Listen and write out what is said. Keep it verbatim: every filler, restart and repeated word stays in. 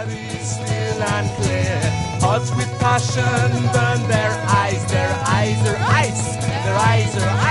very still and clear. Hot with passion burn their eyes, their eyes, their eyes, their eyes, their eyes.